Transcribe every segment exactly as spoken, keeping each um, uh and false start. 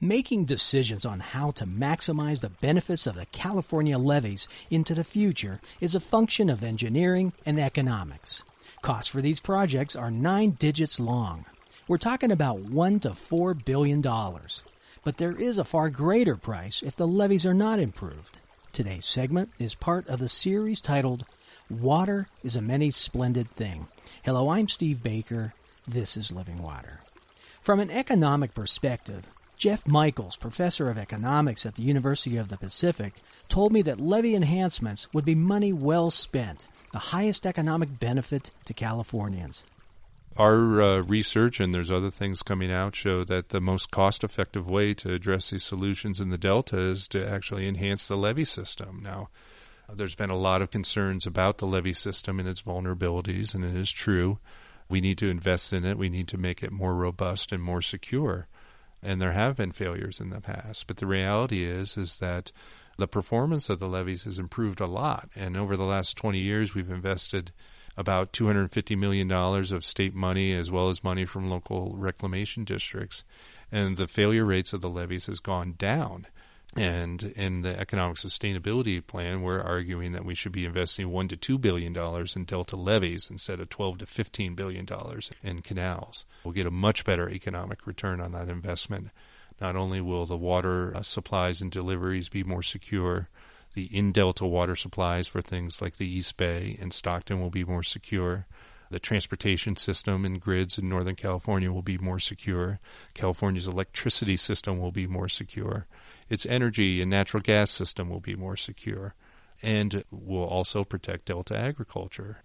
Making decisions on how to maximize the benefits of the California levees into the future is a function of engineering and economics. Costs for these projects are nine digits long. We're talking about one to four billion dollars. But there is a far greater price if the levees are not improved. Today's segment is part of the series titled Water is a Many Splendid Thing. Hello, I'm Steve Baker. This is Living Water. From an economic perspective, Jeff Michaels, professor of economics at the University of the Pacific, told me that levee enhancements would be money well spent, the highest economic benefit to Californians. Our uh, research, and there's other things coming out, show that the most cost-effective way to address these solutions in the Delta is to actually enhance the levee system. Now, uh, there's been a lot of concerns about the levee system and its vulnerabilities, and it is true. We need to invest in it. We need to make it more robust and more secure. And there have been failures in the past. But the reality is, is that the performance of the levees has improved a lot. And over the last twenty years, we've invested about two hundred fifty million dollars of state money as well as money from local reclamation districts. And the failure rates of the levees has gone down. And in the economic sustainability plan, we're arguing that we should be investing one to two billion dollars in Delta levees instead of twelve to fifteen billion dollars in canals. We'll get a much better economic return on that investment. Not only will the water uh, supplies and deliveries be more secure, the in-Delta water supplies for things like the East Bay and Stockton will be more secure. The transportation system and grids in Northern California will be more secure. California's electricity system will be more secure. Its energy and natural gas system will be more secure. And will also protect Delta agriculture.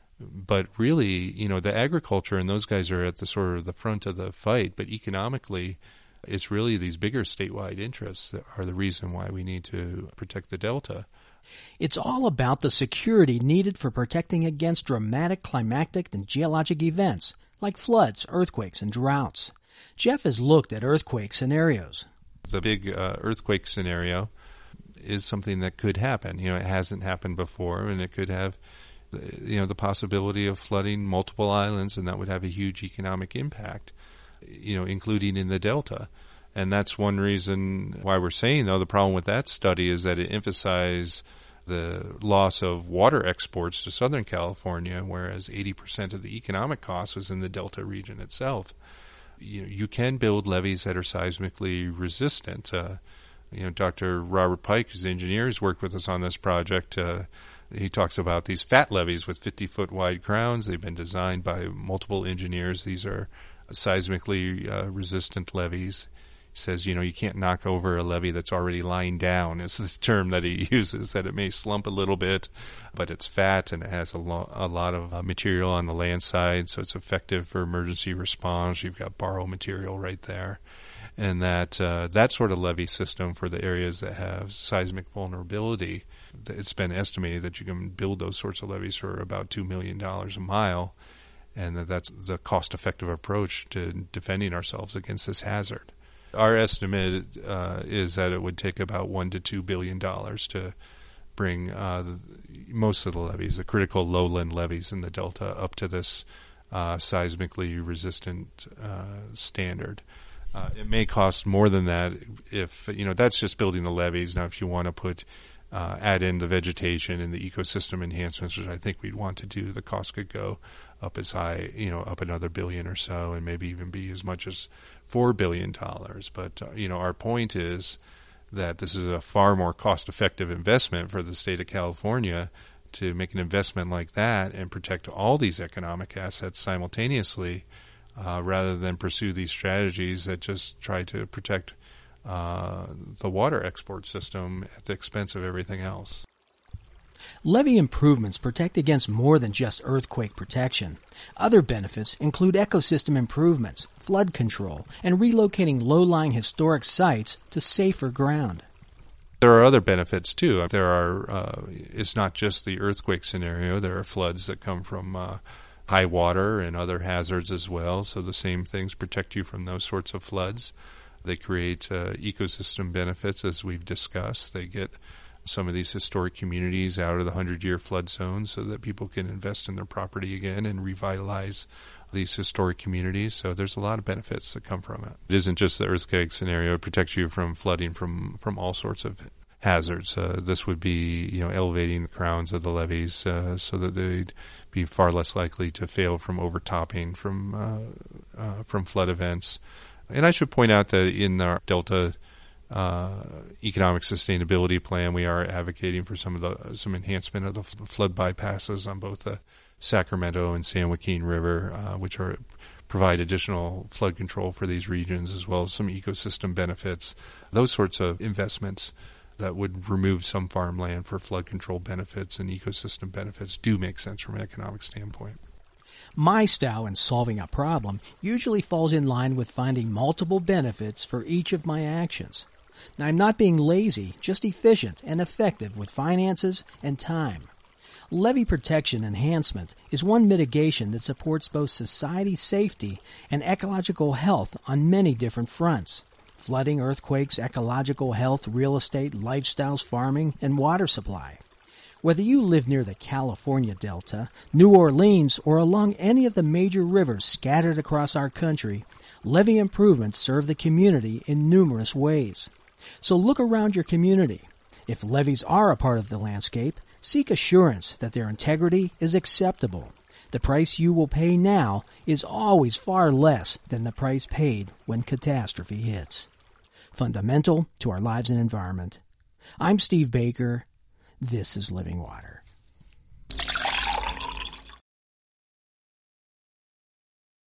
But really, you know, the agriculture and those guys are at the sort of the front of the fight. But economically, it's really these bigger statewide interests that are the reason why we need to protect the Delta. It's all about the security needed for protecting against dramatic climatic and geologic events like floods, earthquakes, and droughts. Jeff has looked at earthquake scenarios. The big uh, earthquake scenario is something that could happen. You know, it hasn't happened before, and it could have, you know, the possibility of flooding multiple islands, and that would have a huge economic impact, you know, including in the Delta. And that's one reason why we're saying, though, the problem with that study is that it emphasized the loss of water exports to Southern California, whereas eighty percent of the economic cost was in the Delta region itself. You know, you can build levees that are seismically resistant. Uh, you know, Doctor Robert Pike, who's an engineer, has worked with us on this project. Uh, he talks about these fat levees with fifty-foot wide crowns. They've been designed by multiple engineers. These are seismically uh, resistant levees. He says, you know, you can't knock over a levee that's already lying down, is the term that he uses, that it may slump a little bit, but it's fat and it has a, lo- a lot of uh, material on the land side, so it's effective for emergency response. You've got borrow material right there. And that uh, that sort of levee system for the areas that have seismic vulnerability, it's been estimated that you can build those sorts of levees for about two million dollars a mile, and that that's the cost-effective approach to defending ourselves against this hazard. Our estimate uh, is that it would take about one to two billion dollars to bring uh, the, most of the levees, the critical lowland levees in the Delta, up to this uh, seismically resistant uh, standard. Uh, it may cost more than that if, you know, that's just building the levees. Now, if you want to put, uh, add in the vegetation and the ecosystem enhancements, which I think we'd want to do, the cost could go up as high, you know, up another billion or so, and maybe even be as much as four billion dollars. But, uh, you know, our point is that this is a far more cost-effective investment for the state of California to make an investment like that and protect all these economic assets simultaneously, Uh, rather than pursue these strategies that just try to protect uh, the water export system at the expense of everything else. Levee improvements protect against more than just earthquake protection. Other benefits include ecosystem improvements, flood control, and relocating low-lying historic sites to safer ground. There are other benefits, too. There are, uh, it's not just the earthquake scenario. There are floods that come from uh, high water and other hazards as well. So the same things protect you from those sorts of floods. They create uh, ecosystem benefits, as we've discussed. They get some of these historic communities out of the hundred-year flood zone so that people can invest in their property again and revitalize these historic communities. So there's a lot of benefits that come from it. It isn't just the earthquake scenario. It protects you from flooding from, from all sorts of hazards. Uh, this would be, you know, elevating the crowns of the levees uh, so that they'd be far less likely to fail from overtopping from uh, uh, from flood events. And I should point out that in our Delta uh, economic sustainability plan, we are advocating for some of the some enhancement of the flood bypasses on both the Sacramento and San Joaquin River, uh, which are provide additional flood control for these regions, as well as some ecosystem benefits. Those sorts of investments that would remove some farmland for flood control benefits and ecosystem benefits do make sense from an economic standpoint. My style in solving a problem usually falls in line with finding multiple benefits for each of my actions. Now, I'm not being lazy, just efficient and effective with finances and time. Levee protection enhancement is one mitigation that supports both society safety and ecological health on many different fronts. Flooding, earthquakes, ecological health, real estate, lifestyles, farming, and water supply. Whether you live near the California Delta, New Orleans, or along any of the major rivers scattered across our country, levee improvements serve the community in numerous ways. So look around your community. If levees are a part of the landscape, seek assurance that their integrity is acceptable. The price you will pay now is always far less than the price paid when catastrophe hits. Fundamental to our lives and environment. I'm Steve Baker. This is Living Water.